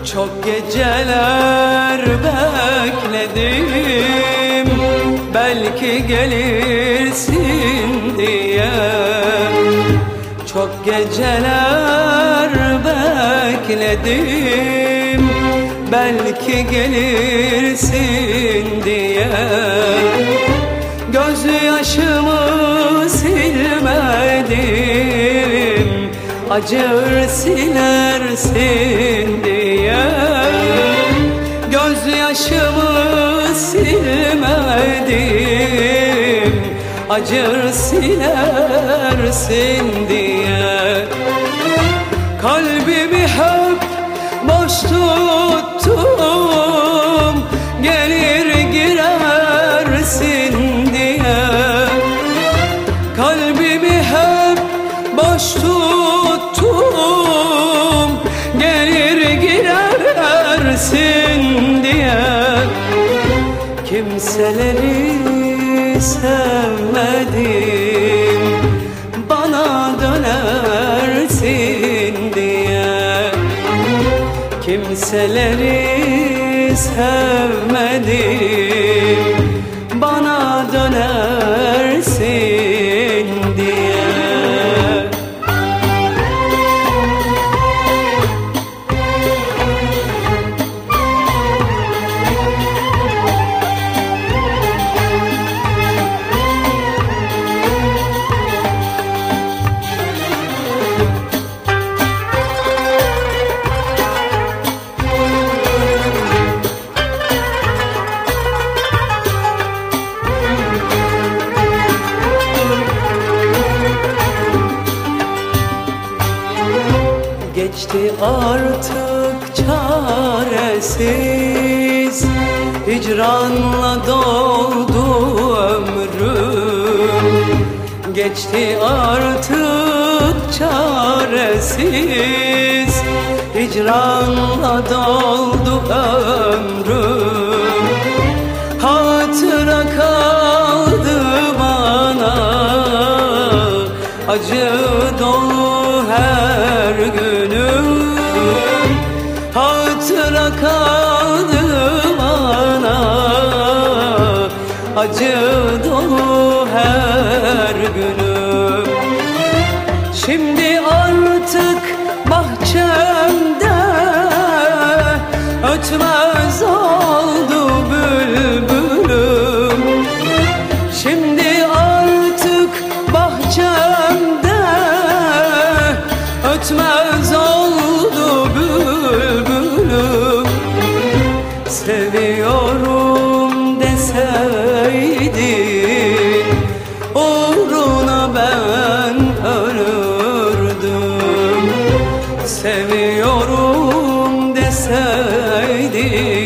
Çok geceler bekledim, belki gelirsin diye. Çok geceler bekledim, belki gelirsin diye. Gözyaşımı silmedim, acır silersin diye. Gözyaşımı silmedim, acır silersin diye. Kalbimi hep boş tuttum, gelir girersin diye. Kalbimi hep boş tuttum, gelir girersin diye. Kimseleri sevmedim, bana dönersin diye. Kimseleri sevmedim, bana dönersin diye. Geçti artık çaresiz, hicranla doldu ömrüm. Geçti artık çaresiz, hicranla doldu ömrüm. Hatıra kaldı bana, acı dolu her günüm. Hatıra kaldı bana, acı dolu her günüm. Şimdi artık bahçemde ötmez oldu bülbülüm. Şimdi artık bahçemde ötmez oldu bülbülüm. Seviyorum deseydin, uğruna ben ölürdüm. Seviyorum deseydin,